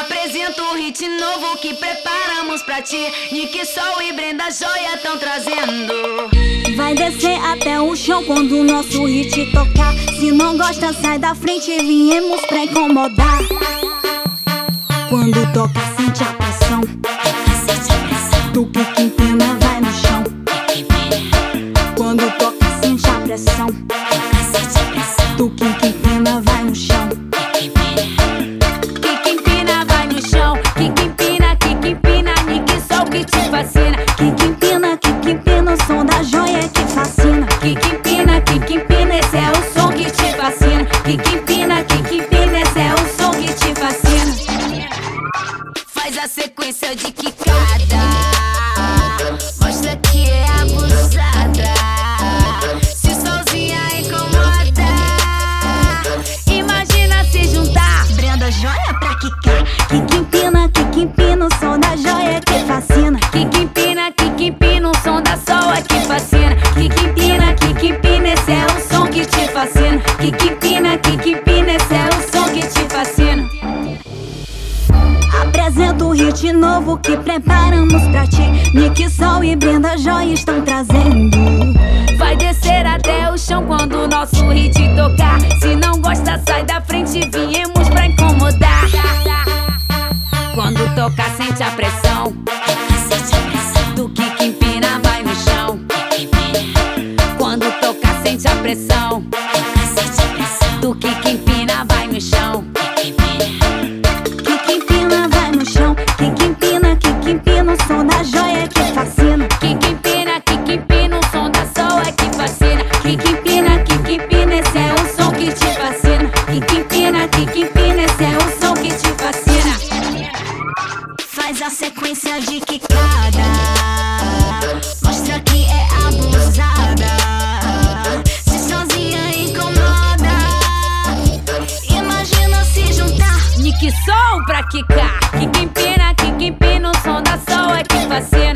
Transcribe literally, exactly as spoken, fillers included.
Apresento um hit novo que preparamos pra ti. Nick Sol e Brenda Joia tão trazendo. Vai descer até o chão quando o nosso hit tocar. Se não gosta, sai da frente, viemos pra incomodar. Quando toca, sente a pressão. Do que que empina, vai no chão. Quando toca, sente a pressão. Do que que empina, vai no chão. Que que empina, vai no chão. Que que empina, que que empina, Nick Sol que te fascina. Que que empina, que que empina, o som da joia que fascina. Que que empina, que que empina, esse é o som que te fascina. Que que empina, que que empina, esse é o som que te fascina. Faz a sequência de quicada, mostra que é abusada. Se sozinha incomoda, imagina se juntar. Brenda Joia pra quicar. Que que empina, que que empina, o som da joia que fascina. Que que empina, que que empina, o som da soa que fascina. Que que empina, que que empina, esse é o som que te fascina. Que que empina, que que empina, esse é o som que te fascina. Apresento um hit novo que preparamos pra ti. Nick Sol e Brenda Joia estão trazendo. Vai descer até o chão quando o nosso hit tocar. Se não gosta, sai da frente, viemos pra incomodar. Quando tocar, sente a pressão. Do que que empina, vai no chão. Quando tocar, sente a pressão. Do que que empina, vai no chão. Que que empina, vai no chão. Que que empina, que que empina, o som da joia que fascina. Que que empina, que que empina, o som da soa que fascina. Que que empina, que que empina, esse é o som que te fascina. Que que empina, que que empina, esse é o som que te fascina. Faz a sequência de quicada, mostra que é abusada. Se sozinha incomoda, imagina se juntar. Nick Sol pra quicar. Que que empina, que que empina, o som da soa que fascina.